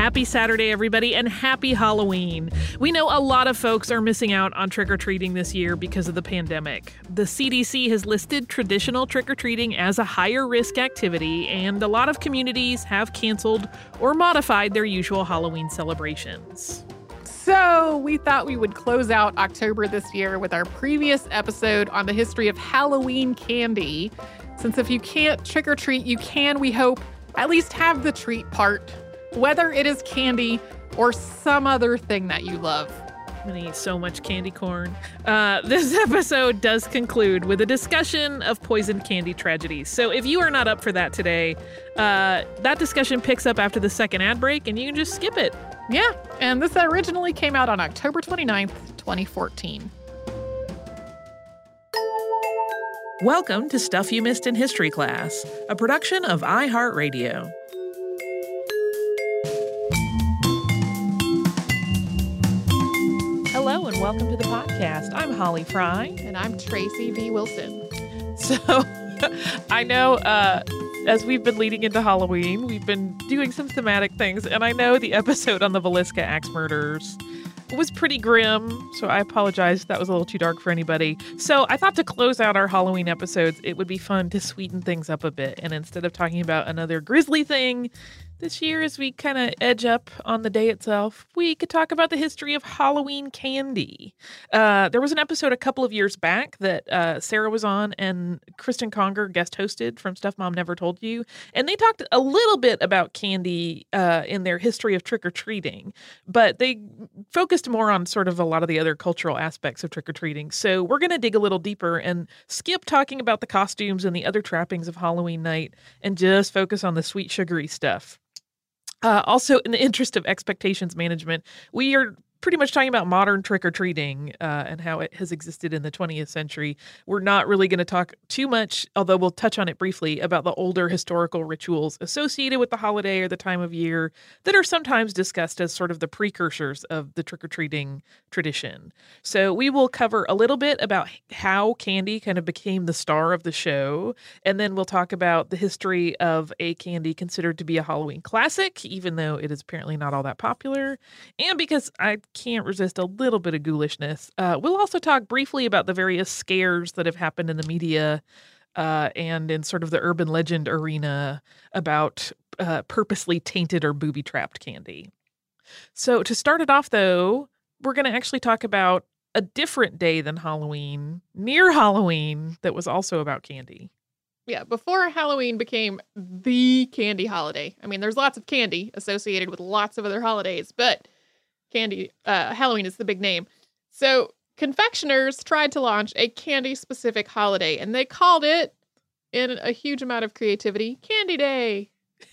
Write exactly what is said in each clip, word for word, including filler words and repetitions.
Happy Saturday, everybody, and happy Halloween. We know a lot of folks are missing out on trick-or-treating this year because of the pandemic. The C D C has listed traditional trick-or-treating as a higher risk activity, and a lot of communities have canceled or modified their usual Halloween celebrations. So we thought we would close out October this year with our previous episode on the history of Halloween candy. Since if you can't trick-or-treat, you can, we hope, at least have the treat part. Whether it is candy or some other thing that you love. I'm gonna eat so much candy corn. Uh, this episode does conclude with a discussion of poisoned candy tragedies. So if you are not up for that today, uh, that discussion picks up after the second ad break and you can just skip it. Yeah, and this originally came out on October twenty-ninth, twenty fourteen. Welcome to Stuff You Missed in History Class, a production of iHeartRadio. Hello and welcome to the podcast. I'm Holly Fry. And I'm Tracy V. Wilson. So, I know uh, as we've been leading into Halloween, we've been doing some thematic things, and I know the episode on the Villisca axe murders was pretty grim, so I apologize if that was a little too dark for anybody. So I thought to close out our Halloween episodes, it would be fun to sweeten things up a bit, and instead of talking about another grisly thing, this year, as we kind of edge up on the day itself, we could talk about the history of Halloween candy. Uh, there was an episode a couple of years back that uh, Sarah was on and Kristen Conger guest hosted from Stuff Mom Never Told You. And they talked a little bit about candy uh, in their history of trick-or-treating, but they focused more on sort of a lot of the other cultural aspects of trick-or-treating. So we're going to dig a little deeper and skip talking about the costumes and the other trappings of Halloween night and just focus on the sweet, sugary stuff. Uh, also, in the interest of expectations management, we are pretty much talking about modern trick-or-treating uh, and how it has existed in the twentieth century. We're not really going to talk too much, although we'll touch on it briefly, about the older historical rituals associated with the holiday or the time of year that are sometimes discussed as sort of the precursors of the trick-or-treating tradition. So we will cover a little bit about how candy kind of became the star of the show, and then we'll talk about the history of a candy considered to be a Halloween classic, even though it is apparently not all that popular. And because I can't resist a little bit of ghoulishness. Uh, we'll also talk briefly about the various scares that have happened in the media uh, and in sort of the urban legend arena about uh, purposely tainted or booby-trapped candy. So to start it off, though, we're going to actually talk about a different day than Halloween, near Halloween, that was also about candy. Yeah, before Halloween became the candy holiday. I mean, there's lots of candy associated with lots of other holidays, but Candy, uh, Halloween is the big name. So confectioners tried to launch a candy-specific holiday, and they called it, in a huge amount of creativity, Candy Day.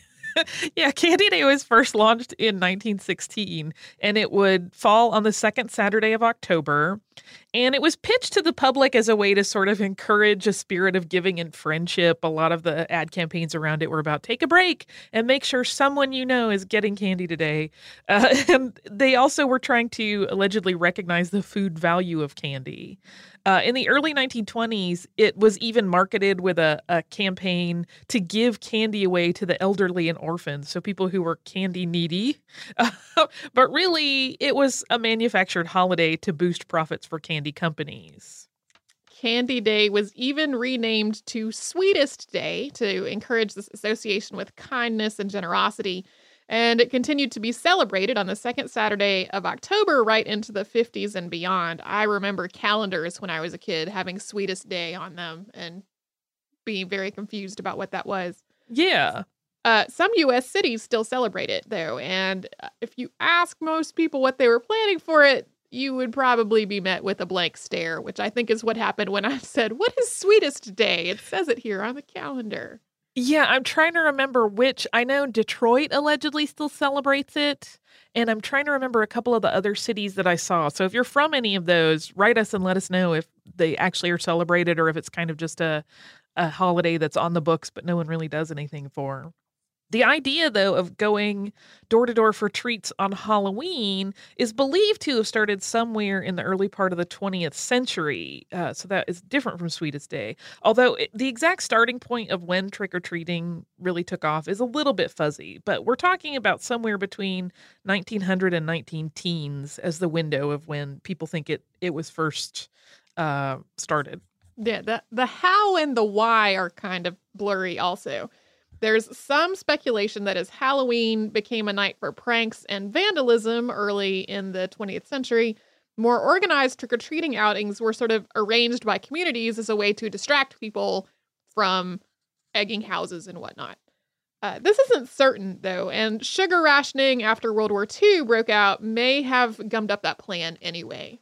Yeah, Candy Day was first launched in nineteen sixteen, and it would fall on the second Saturday of October. And it was pitched to the public as a way to sort of encourage a spirit of giving and friendship. A lot of the ad campaigns around it were about take a break and make sure someone you know is getting candy today. Uh, and they also were trying to allegedly recognize the food value of candy. Uh, in the early nineteen twenties, it was even marketed with a, a campaign to give candy away to the elderly and orphans, so people who were candy needy. Uh, but really, it was a manufactured holiday to boost profits for candy companies. Candy Day was even renamed to Sweetest Day to encourage this association with kindness and generosity. And it continued to be celebrated on the second Saturday of October right into the fifties and beyond. I remember calendars when I was a kid having Sweetest Day on them and being very confused about what that was. Yeah. Uh, some U S cities still celebrate it, though. And if you ask most people what they were planning for it, you would probably be met with a blank stare, which I think is what happened when I said, "What is Sweetest Day?" It says it here on the calendar. Yeah, I'm trying to remember which. I know Detroit allegedly still celebrates it, and I'm trying to remember a couple of the other cities that I saw. So if you're from any of those, write us and let us know if they actually are celebrated or if it's kind of just a, a holiday that's on the books but no one really does anything for. The idea, though, of going door to door for treats on Halloween is believed to have started somewhere in the early part of the twentieth century. Uh, so that is different from Sweetest Day. Although it, the exact starting point of when trick or treating really took off is a little bit fuzzy. But we're talking about somewhere between nineteen hundred and nineteen teens as the window of when people think it, it was first uh, started. Yeah, the, the how and the why are kind of blurry also. There's some speculation that as Halloween became a night for pranks and vandalism early in the twentieth century, more organized trick-or-treating outings were sort of arranged by communities as a way to distract people from egging houses and whatnot. Uh, this isn't certain, though, and sugar rationing after World War Two broke out may have gummed up that plan anyway.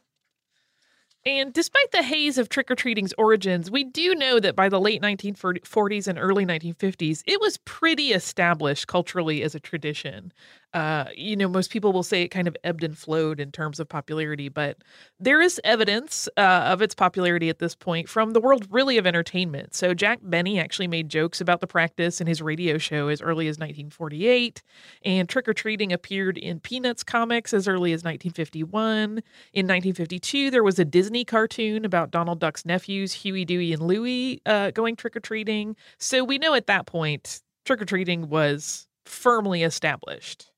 And despite the haze of trick-or-treating's origins, we do know that by the late nineteen forties and early nineteen fifties, it was pretty established culturally as a tradition. Uh, you know, most people will say it kind of ebbed and flowed in terms of popularity, but there is evidence uh, of its popularity at this point from the world really of entertainment. So Jack Benny actually made jokes about the practice in his radio show as early as nineteen forty-eight, and trick-or-treating appeared in Peanuts comics as early as nineteen fifty-one. In nineteen fifty-two, there was a Disney cartoon about Donald Duck's nephews, Huey, Dewey, and Louie, uh, going trick-or-treating. So we know at that point, trick-or-treating was firmly established.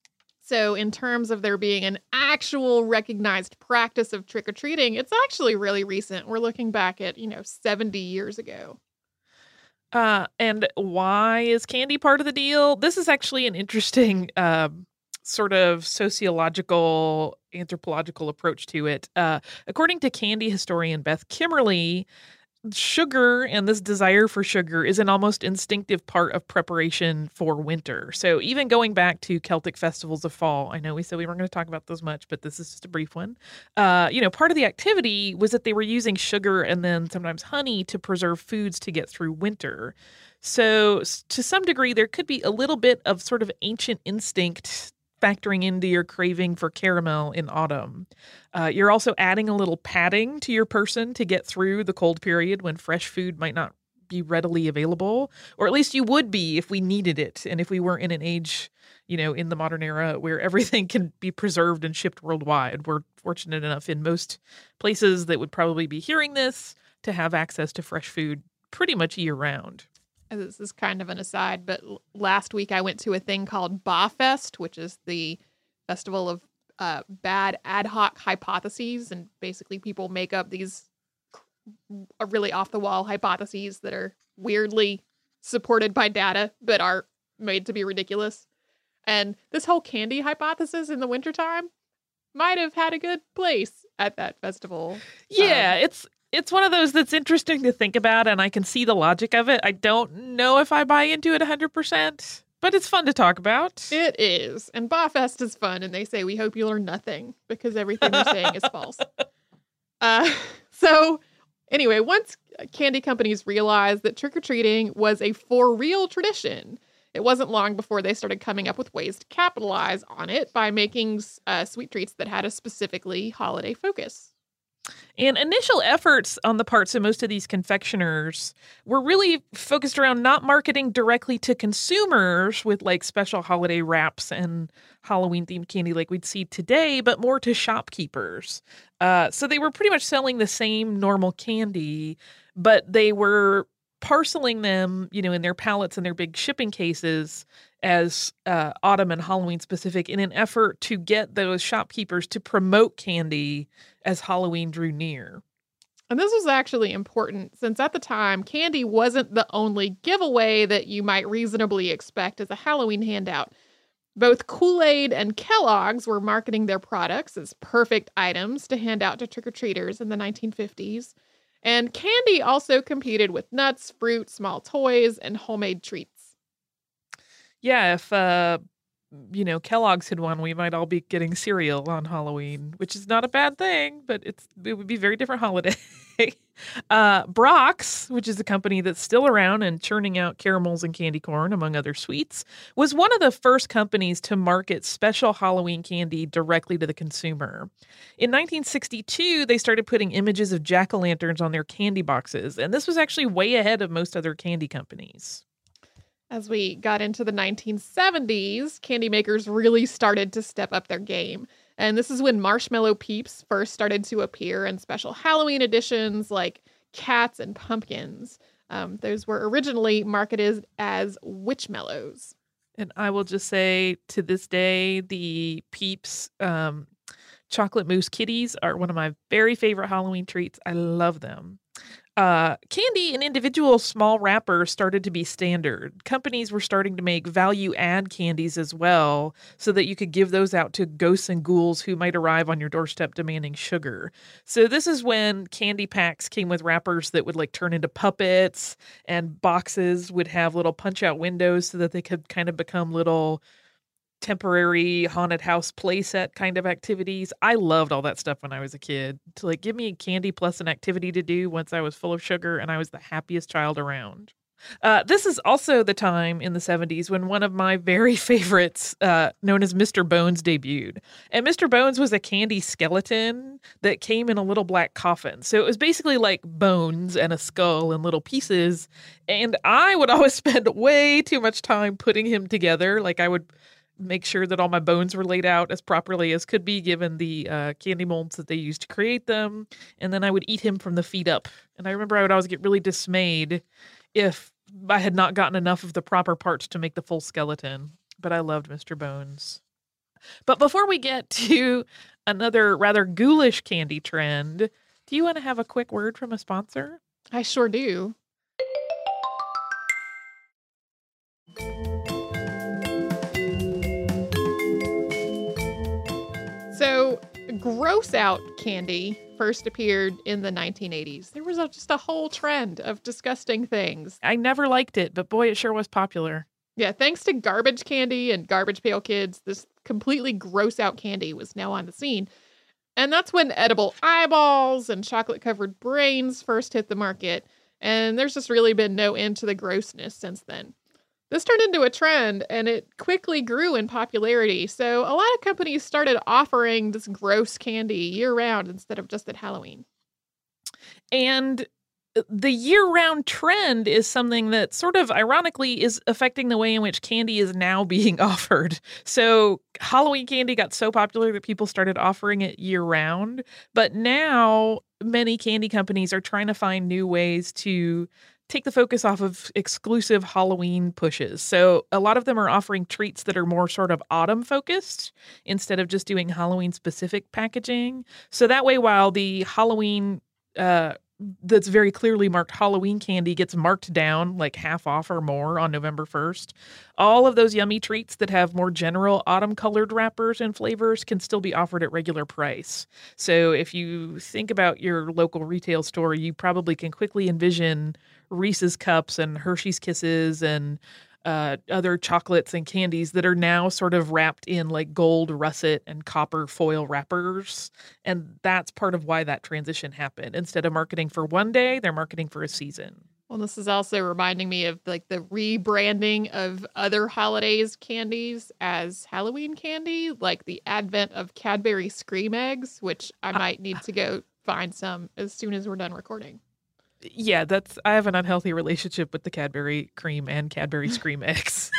So in terms of there being an actual recognized practice of trick-or-treating, it's actually really recent. We're looking back at, you know, seventy years ago. Uh, and why is candy part of the deal? This is actually an interesting uh, sort of sociological, anthropological approach to it. Uh, according to candy historian Beth Kimmerly, sugar and this desire for sugar is an almost instinctive part of preparation for winter. So even going back to Celtic festivals of fall, I know we said we weren't going to talk about those much, but this is just a brief one. Uh, you know, part of the activity was that they were using sugar and then sometimes honey to preserve foods to get through winter. So to some degree, there could be a little bit of sort of ancient instinct factoring into your craving for caramel in autumn. Uh, you're also adding a little padding to your person to get through the cold period when fresh food might not be readily available, or at least you would be if we needed it. And if we weren't in an age, you know, in the modern era where everything can be preserved and shipped worldwide. We're fortunate enough in most places that would probably be hearing this to have access to fresh food pretty much year round. This is kind of an aside, but last week I went to a thing called BAFest, which is the festival of uh, bad ad hoc hypotheses. And basically people make up these really off-the-wall hypotheses that are weirdly supported by data, but are made to be ridiculous. And this whole candy hypothesis in the wintertime might have had a good place at that festival. Yeah, um, it's... It's one of those that's interesting to think about, and I can see the logic of it. I don't know if I buy into it one hundred percent, but it's fun to talk about. It is. And BAFest is fun, and they say, we hope you learn nothing, because everything they're saying is false. Uh, so, anyway, once candy companies realized that trick-or-treating was a for-real tradition, it wasn't long before they started coming up with ways to capitalize on it by making uh, sweet treats that had a specifically holiday focus. And initial efforts on the parts of most of these confectioners were really focused around not marketing directly to consumers with like special holiday wraps and Halloween-themed candy like we'd see today, but more to shopkeepers. Uh, so they were pretty much selling the same normal candy, but they were parceling them, you know, in their pallets and their big shipping cases as uh, autumn and Halloween specific in an effort to get those shopkeepers to promote candy as Halloween drew near. And this was actually important since at the time, candy wasn't the only giveaway that you might reasonably expect as a Halloween handout. Both Kool-Aid and Kellogg's were marketing their products as perfect items to hand out to trick-or-treaters in the nineteen fifties. And candy also competed with nuts, fruit, small toys, and homemade treats. Yeah, if, uh, you know, Kellogg's had won, we might all be getting cereal on Halloween, which is not a bad thing, but it's it would be a very different holiday. uh, Brock's, which is a company that's still around and churning out caramels and candy corn, among other sweets, was one of the first companies to market special Halloween candy directly to the consumer. In nineteen sixty-two, they started putting images of jack-o'-lanterns on their candy boxes, and this was actually way ahead of most other candy companies. As we got into the nineteen seventies, candy makers really started to step up their game. And this is when Marshmallow Peeps first started to appear in special Halloween editions like cats and pumpkins. Um, those were originally marketed as Witchmallows. And I will just say, to this day, the Peeps um, chocolate mousse kitties are one of my very favorite Halloween treats. I love them. Uh, candy in individual small wrappers started to be standard. Companies were starting to make value add candies as well, so that you could give those out to ghosts and ghouls who might arrive on your doorstep demanding sugar. So this is when candy packs came with wrappers that would like turn into puppets, and boxes would have little punch out windows so that they could kind of become little temporary haunted house playset kind of activities. I loved all that stuff when I was a kid. To like give me candy plus an activity to do once I was full of sugar, and I was the happiest child around. Uh, this is also the time in the seventies when one of my very favorites, uh, known as Mister Bones, debuted. And Mister Bones was a candy skeleton that came in a little black coffin. So it was basically like bones and a skull in little pieces. And I would always spend way too much time putting him together. Like I would make sure that all my bones were laid out as properly as could be given the uh, candy molds that they used to create them. And then I would eat him from the feet up. And I remember I would always get really dismayed if I had not gotten enough of the proper parts to make the full skeleton. But I loved Mister Bones. But before we get to another rather ghoulish candy trend, do you want to have a quick word from a sponsor? I sure do. So, gross out candy first appeared in the nineteen eighties. There was a, just a whole trend of disgusting things. I never liked it, but boy, it sure was popular. Yeah, thanks to Garbage Candy and Garbage Pail Kids, this completely gross out candy was now on the scene. And that's when edible eyeballs and chocolate-covered brains first hit the market. And there's just really been no end to the grossness since then. This turned into a trend, and it quickly grew in popularity. So a lot of companies started offering this gross candy year-round instead of just at Halloween. And the year-round trend is something that sort of ironically is affecting the way in which candy is now being offered. So Halloween candy got so popular that people started offering it year-round. But now many candy companies are trying to find new ways to take the focus off of exclusive Halloween pushes. So a lot of them are offering treats that are more sort of autumn focused instead of just doing Halloween specific packaging. So that way, while the Halloween uh, that's very clearly marked Halloween candy gets marked down like half off or more on November first, all of those yummy treats that have more general autumn colored wrappers and flavors can still be offered at regular price. So if you think about your local retail store, you probably can quickly envision Reese's Cups and Hershey's Kisses and uh, other chocolates and candies that are now sort of wrapped in like gold russet and copper foil wrappers. And that's part of why that transition happened. Instead of marketing for one day, they're marketing for a season. Well, this is also reminding me of like the rebranding of other holidays candies as Halloween candy, like the advent of Cadbury Scream Eggs, which I might need to go find some as soon as we're done recording. Yeah, that's I have an unhealthy relationship with the Cadbury cream and Cadbury Scream Eggs.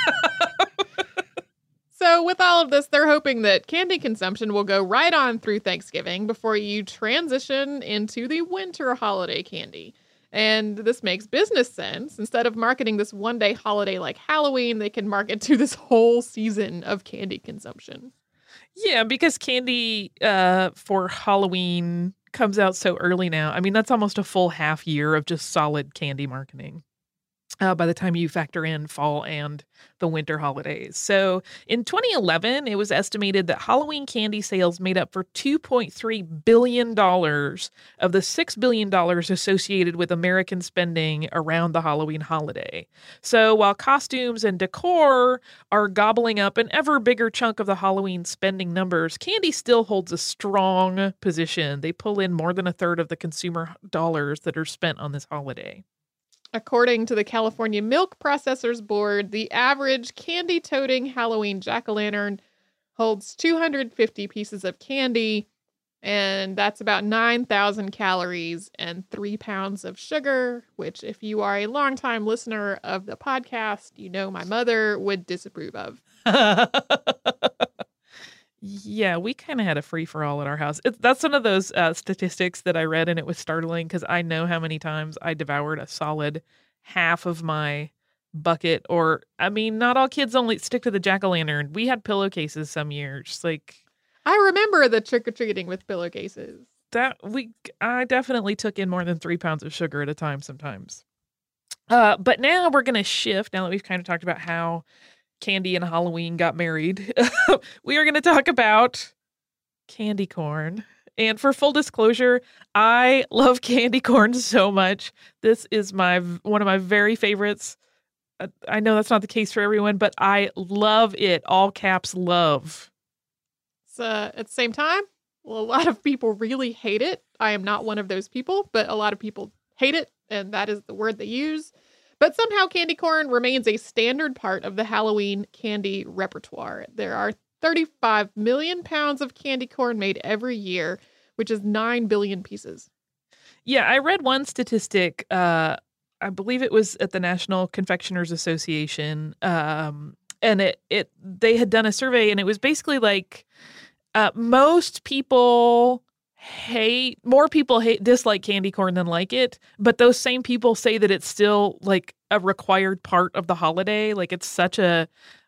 So with all of this, they're hoping that candy consumption will go right on through Thanksgiving before you transition into the winter holiday candy. And this makes business sense. Instead of marketing this one-day holiday like Halloween, they can market to this whole season of candy consumption. Yeah, because candy uh, for Halloween comes out so early now. I mean, that's almost a full half year of just solid candy marketing uh, by the time you factor in fall and the winter holidays. So in twenty eleven, it was estimated that Halloween candy sales made up for two point three billion dollars of the six billion dollars associated with American spending around the Halloween holiday. So while costumes and decor are gobbling up an ever bigger chunk of the Halloween spending numbers, candy still holds a strong position. They pull in more than a third of the consumer dollars that are spent on this holiday. According to the California Milk Processors Board, the average candy-toting Halloween jack-o'-lantern holds two hundred fifty pieces of candy, And that's about nine thousand calories and three pounds of sugar, which, if you are a longtime listener of the podcast, you know my mother would disapprove of. Yeah, we kind of had a free for all at our house. It's, that's one of those uh, statistics that I read, and it was startling because I know how many times I devoured a solid half of my bucket. Or, I mean, not all kids only stick to the jack o' lantern. We had pillowcases some years. Like, I remember the trick or treating with pillowcases. That we, I definitely took in more than three pounds of sugar at a time sometimes. Uh, but now we're gonna shift. Now that we've kind of talked about how candy and Halloween got married, we are gonna talk about candy corn. And for full disclosure, I love candy corn so much. This is my one of my very favorites. Uh, I know that's not the case for everyone, but I love it. All caps love. So uh, at the same time, well, a lot of people really hate it. I am not one of those people, but a lot of people hate it, and that is the word they use. But somehow candy corn remains a standard part of the Halloween candy repertoire. There are thirty-five million pounds of candy corn made every year, which is nine billion pieces. Yeah, I read one statistic. Uh, I believe it was at the National Confectioners Association, um, and it it they had done a survey, and it was basically like uh, most people hate more people hate dislike candy corn than like it, but those same people say that it's still like a required part of the holiday. Like it's such a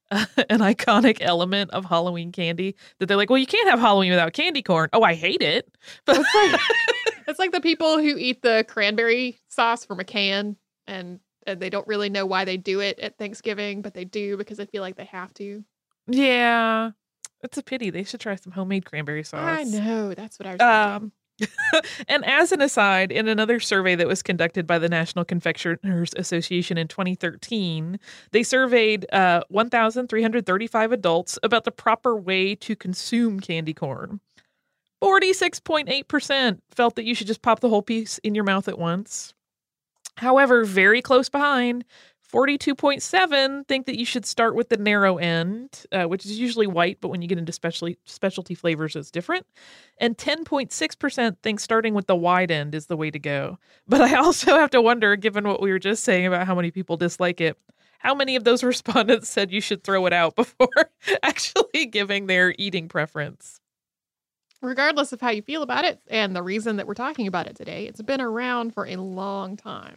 an iconic element of Halloween candy that they're like, well, you can't have Halloween without candy corn. Oh, I hate it. But it's like, it's like the people who eat the cranberry sauce from a can and, and they don't really know why they do it at Thanksgiving, but they do because they feel like they have to. Yeah, it's a pity. They should try some homemade cranberry sauce. I know. That's what I was thinking. Um, and as an aside, in another survey that was conducted by the National Confectioners Association in twenty thirteen, they surveyed uh, one thousand three hundred thirty-five adults about the proper way to consume candy corn. forty-six point eight percent felt that you should just pop the whole piece in your mouth at once. However, very close behind, forty-two point seven think that you should start with the narrow end, uh, which is usually white, but when you get into specialty specialty flavors, it's different. And ten point six percent think starting with the wide end is the way to go. But I also have to wonder, given what we were just saying about how many people dislike it, how many of those respondents said you should throw it out before actually giving their eating preference? Regardless of how you feel about it and the reason that we're talking about it today, it's been around for a long time.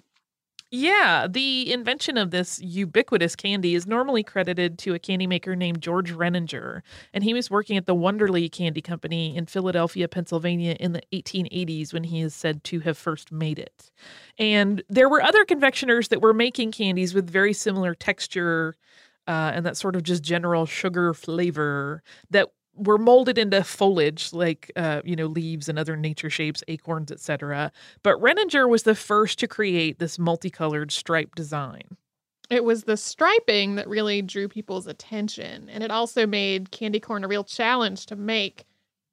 Yeah, the invention of this ubiquitous candy is normally credited to a candy maker named George Renninger, and he was working at the Wonderly Candy Company in Philadelphia, Pennsylvania in the eighteen eighties when he is said to have first made it. And there were other confectioners that were making candies with very similar texture uh, and that sort of just general sugar flavor that were molded into foliage like, uh, you know, leaves and other nature shapes, acorns, et cetera. But Renninger was the first to create this multicolored stripe design. It was the striping that really drew people's attention, and it also made candy corn a real challenge to make.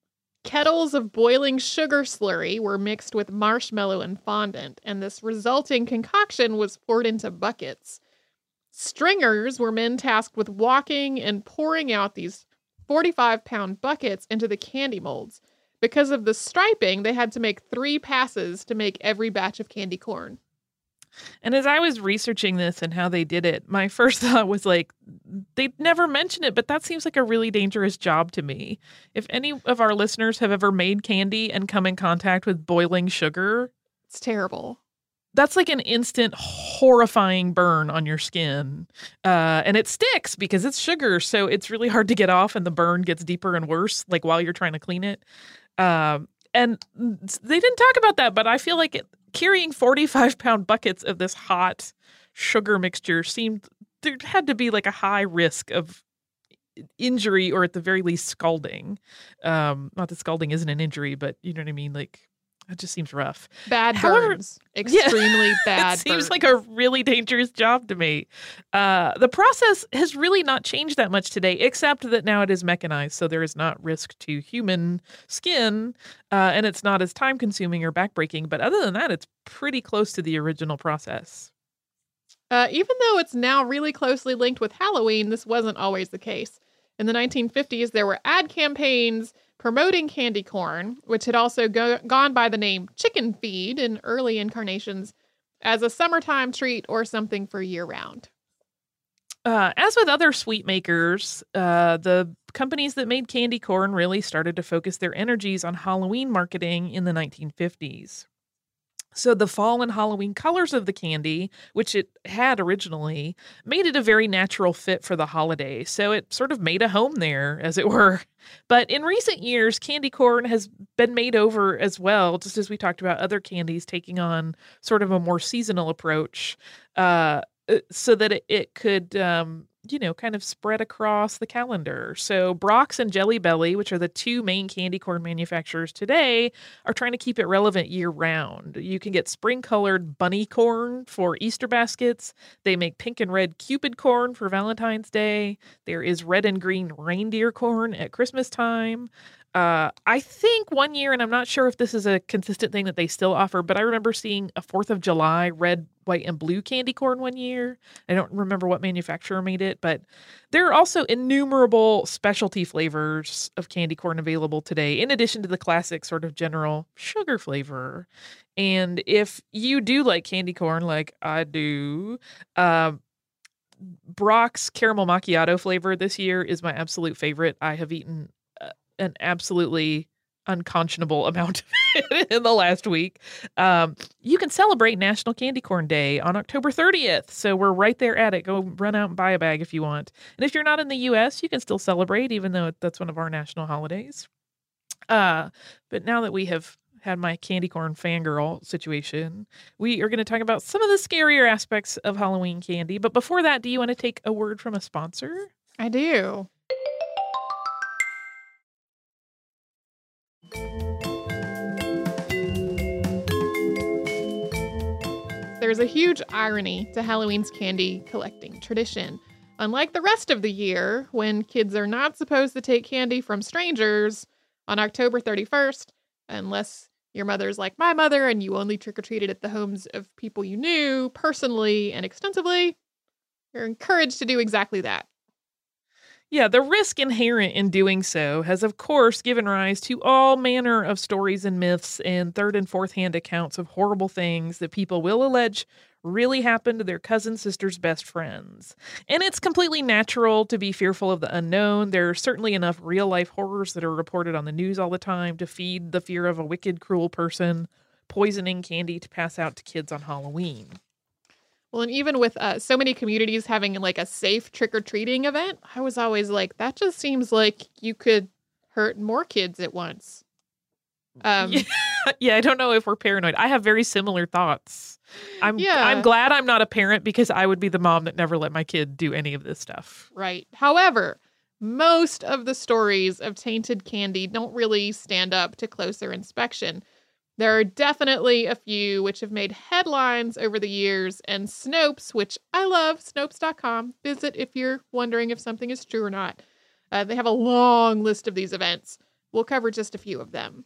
Kettles of boiling sugar slurry were mixed with marshmallow and fondant, and this resulting concoction was poured into buckets. Stringers were men tasked with walking and pouring out these forty-five pound buckets into the candy molds. Because of the striping, they had to make three passes to make every batch of candy corn. And as I was researching this and how they did it, my first thought was like, they'd never mention it, but that seems like a really dangerous job to me. If any of our listeners have ever made candy and come in contact with boiling sugar, it's terrible. That's like an instant horrifying burn on your skin. Uh, and it sticks because it's sugar. So it's really hard to get off and the burn gets deeper and worse, like while you're trying to clean it. Um, and they didn't talk about that, but I feel like it, carrying forty-five pound buckets of this hot sugar mixture seemed, there had to be like a high risk of injury or at the very least scalding. Um, not that scalding isn't an injury, but you know what I mean? Like, it just seems rough. Bad However, burns. Extremely yeah, bad It seems burns. like a really dangerous job to me. Uh, the process has really not changed that much today, except that now it is mechanized, so there is not risk to human skin, uh, and it's not as time-consuming or backbreaking. But other than that, it's pretty close to the original process. Uh, even though it's now really closely linked with Halloween, this wasn't always the case. In the nineteen fifties, there were ad campaigns promoting candy corn, which had also go- gone by the name chicken feed in early incarnations, as a summertime treat or something for year-round. Uh, as with other sweet makers, uh, the companies that made candy corn really started to focus their energies on Halloween marketing in the nineteen fifties. So the fall and Halloween colors of the candy, which it had originally, made it a very natural fit for the holiday. So it sort of made a home there, as it were. But in recent years, candy corn has been made over as well, just as we talked about other candies taking on sort of a more seasonal approach, uh, uh, so that it, it could, um, you know, kind of spread across the calendar. So Brock's and Jelly Belly, which are the two main candy corn manufacturers today, are trying to keep it relevant year round. You can get spring colored bunny corn for Easter baskets. They make pink and red Cupid corn for Valentine's Day. There is red and green reindeer corn at Christmas time. Uh, I think one year, and I'm not sure if this is a consistent thing that they still offer, but I remember seeing a fourth of July red, white, and blue candy corn one year. I don't remember what manufacturer made it, but there are also innumerable specialty flavors of candy corn available today, in addition to the classic sort of general sugar flavor. And if you do like candy corn, like I do, uh, Brock's caramel macchiato flavor this year is my absolute favorite. I have eaten uh, an absolutely unconscionable amount of it in the last week. Um, you can celebrate National Candy Corn Day on October thirtieth. So we're right there at it. Go run out and buy a bag if you want. And if you're not in the U S, you can still celebrate, even though that's one of our national holidays. Uh, but now that we have had my candy corn fangirl situation, we are going to talk about some of the scarier aspects of Halloween candy. But before that, do you want to take a word from a sponsor? I do. There's a huge irony to Halloween's candy collecting tradition. Unlike the rest of the year, when kids are not supposed to take candy from strangers on October thirty-first, unless your mother's like my mother and you only trick-or-treated at the homes of people you knew personally and extensively, you're encouraged to do exactly that. Yeah, the risk inherent in doing so has, of course, given rise to all manner of stories and myths and third and fourth hand accounts of horrible things that people will allege really happened to their cousin, sister's best friends. And it's completely natural to be fearful of the unknown. There are certainly enough real life horrors that are reported on the news all the time to feed the fear of a wicked, cruel person poisoning candy to pass out to kids on Halloween. Well, and even with uh, so many communities having like a safe trick-or-treating event, I was always like, that just seems like you could hurt more kids at once. Um, yeah, yeah, I don't know if we're paranoid. I have very similar thoughts. I'm Yeah. I'm glad I'm not a parent because I would be the mom that never let my kid do any of this stuff. Right. However, most of the stories of tainted candy don't really stand up to closer inspection. There are definitely a few which have made headlines over the years, and Snopes, which I love, Snopes dot com. Visit if you're wondering if something is true or not. Uh, they have a long list of these events. We'll cover just a few of them.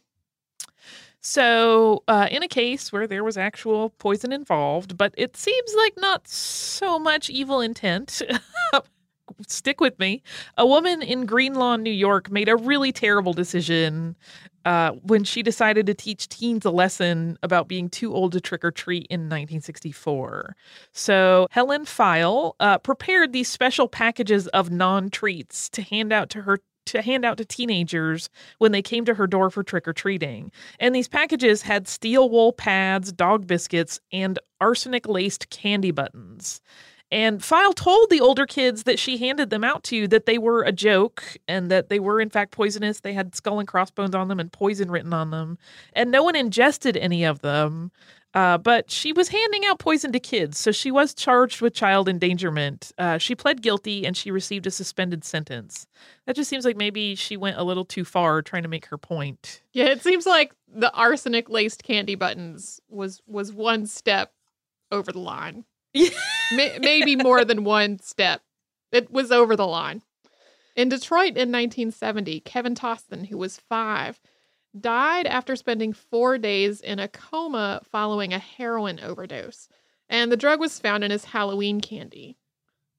So, uh, in a case where there was actual poison involved, but it seems like not so much evil intent, stick with me, a woman in Greenlawn, New York made a really terrible decision uh, when she decided to teach teens a lesson about being too old to trick or treat in nineteen sixty-four. So Helen File uh, prepared these special packages of non-treats to hand out to her to hand out to teenagers when they came to her door for trick-or-treating. And these packages had steel wool pads, dog biscuits, and arsenic-laced candy buttons. And File told the older kids that she handed them out to that they were a joke and that they were in fact poisonous. They had skull and crossbones on them and poison written on them. And no one ingested any of them. Uh, but she was handing out poison to kids, so she was charged with child endangerment. Uh, she pled guilty and she received a suspended sentence. That just seems like maybe she went a little too far trying to make her point. Yeah, it seems like the arsenic-laced candy buttons was was one step over the line. May- maybe more than one step. It was over the line. In Detroit in nineteen seventy, Kevin Toston, who was five, died after spending four days in a coma following a heroin overdose. And the drug was found in his Halloween candy.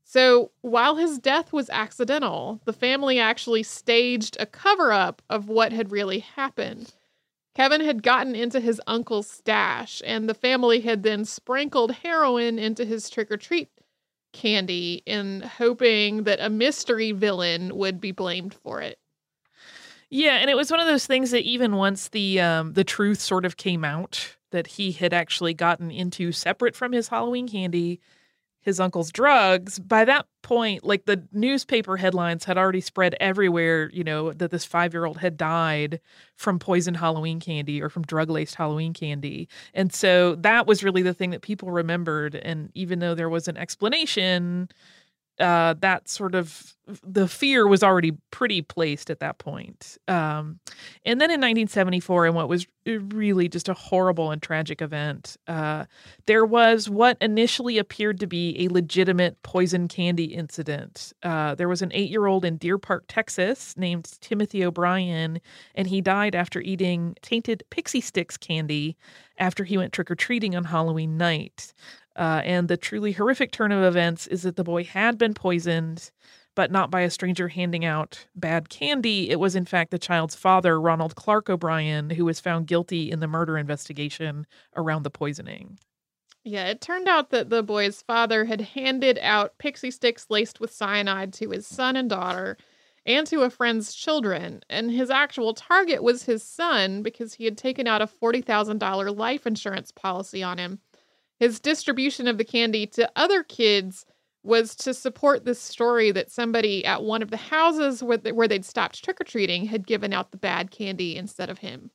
So while his death was accidental, the family actually staged a cover-up of what had really happened. Kevin had gotten into his uncle's stash, and the family had then sprinkled heroin into his trick-or-treat candy in hoping that a mystery villain would be blamed for it. Yeah, and it was one of those things that even once the um, the truth sort of came out that he had actually gotten into, separate from his Halloween candy, his uncle's drugs, by that point, like, the newspaper headlines had already spread everywhere, you know, that this five-year-old had died from poisoned Halloween candy or from drug-laced Halloween candy. And so that was really the thing that people remembered. And even though there was an explanation, uh, that sort of, the fear was already pretty placed at that point. Um, and then in nineteen seventy-four, in what was really just a horrible and tragic event, uh, there was what initially appeared to be a legitimate poison candy incident. Uh, there was an eight-year-old in Deer Park, Texas, named Timothy O'Brien, and he died after eating tainted Pixie Stix candy after he went trick-or-treating on Halloween night. Uh, and the truly horrific turn of events is that the boy had been poisoned, but not by a stranger handing out bad candy. It was, in fact, the child's father, Ronald Clark O'Brien, who was found guilty in the murder investigation around the poisoning. Yeah, it turned out that the boy's father had handed out Pixie Stix laced with cyanide to his son and daughter and to a friend's children. And his actual target was his son because he had taken out a forty thousand dollars life insurance policy on him. His distribution of the candy to other kids was to support this story that somebody at one of the houses where, where they'd stopped trick-or-treating had given out the bad candy instead of him.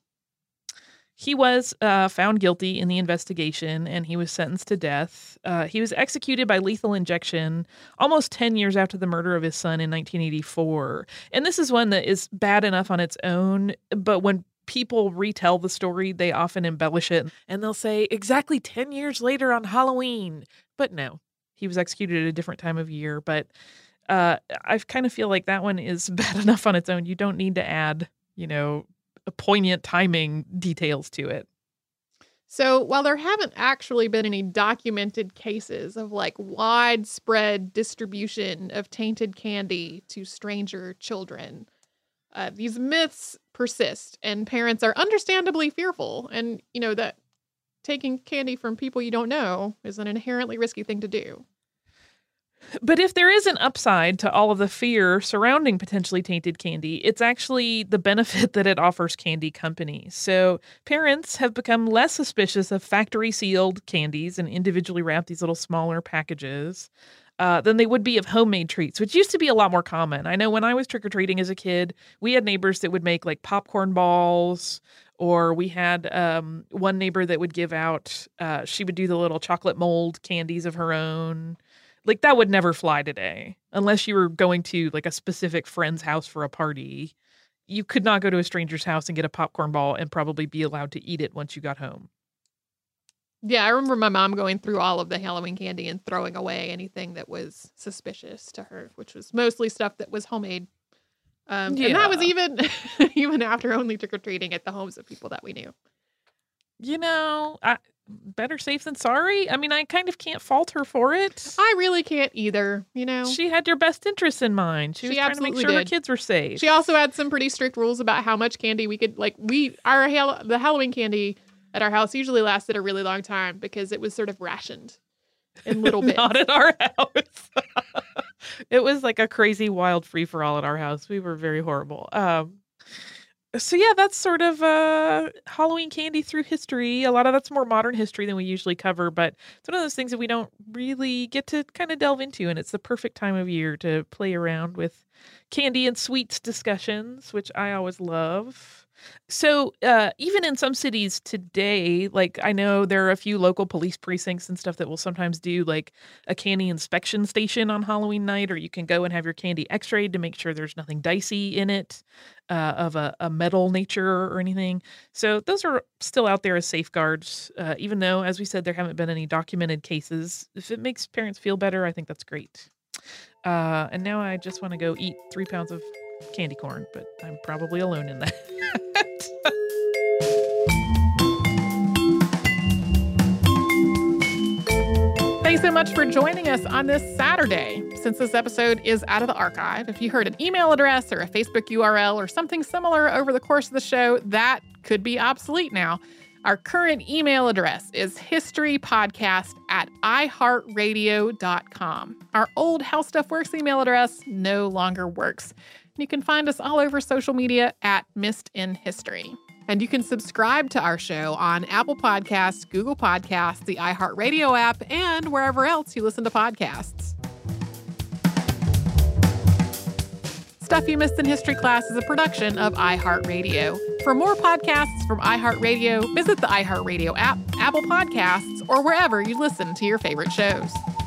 He was uh, found guilty in the investigation, and he was sentenced to death. Uh, he was executed by lethal injection almost ten years after the murder of his son in nineteen eighty-four. And this is one that is bad enough on its own, but when people retell the story, they often embellish it, and they'll say, exactly ten years later on Halloween. But no, he was executed at a different time of year. But uh, I kind of feel like that one is bad enough on its own. You don't need to add, you know, a poignant timing details to it. So while there haven't actually been any documented cases of like widespread distribution of tainted candy to stranger children, uh, these myths persist, and parents are understandably fearful. And, you know, that taking candy from people you don't know is an inherently risky thing to do. But if there is an upside to all of the fear surrounding potentially tainted candy, it's actually the benefit that it offers candy companies. So parents have become less suspicious of factory-sealed candies and individually wrapped these little smaller packages uh, than they would be of homemade treats, which used to be a lot more common. I know when I was trick-or-treating as a kid, we had neighbors that would make like popcorn balls, or we had um, one neighbor that would give out, uh, she would do the little chocolate mold candies of her own. Like, that would never fly today, unless you were going to, like, a specific friend's house for a party. You could not go to a stranger's house and get a popcorn ball and probably be allowed to eat it once you got home. Yeah, I remember my mom going through all of the Halloween candy and throwing away anything that was suspicious to her, which was mostly stuff that was homemade. Um, Yeah. And that was even even after only trick-or-treating at the homes of people that we knew. You know, I, better safe than sorry. I mean, I kind of can't fault her for it. I really can't either, you know. She had your best interests in mind. She was She trying to make absolutely sure her did. kids were safe. She also had some pretty strict rules about how much candy we could, like, we, our, Hall- the Halloween candy at our house usually lasted a really long time because it was sort of rationed in little bits. Not at our house. It was like a crazy wild free for all at our house. We were very horrible. Um, so yeah, that's sort of uh, Halloween candy through history. A lot of that's more modern history than we usually cover, but it's one of those things that we don't really get to kind of delve into, and it's the perfect time of year to play around with candy and sweets discussions, which I always love. So uh, even in some cities today, like I know there are a few local police precincts and stuff that will sometimes do like a candy inspection station on Halloween night, or you can go and have your candy x-rayed to make sure there's nothing dicey in it uh, of a, a metal nature or anything. So those are still out there as safeguards, uh, even though, as we said, there haven't been any documented cases. If it makes parents feel better, I think that's great. Uh, and now I just want to go eat three pounds of candy corn, but I'm probably alone in that. Thanks so much much for joining us on this Saturday. Since this episode is out of the archive, if you heard an email address or a Facebook U R L or something similar over the course of the show, that could be obsolete now. Our current email address is historypodcast at iheartradio dot com. Our old How Stuff Works email address no longer works. You can find us all over social media at Missed in History. And you can subscribe to our show on Apple Podcasts, Google Podcasts, the iHeartRadio app, and wherever else you listen to podcasts. Stuff You Missed in History Class is a production of iHeartRadio. For more podcasts from iHeartRadio, visit the iHeartRadio app, Apple Podcasts, or wherever you listen to your favorite shows.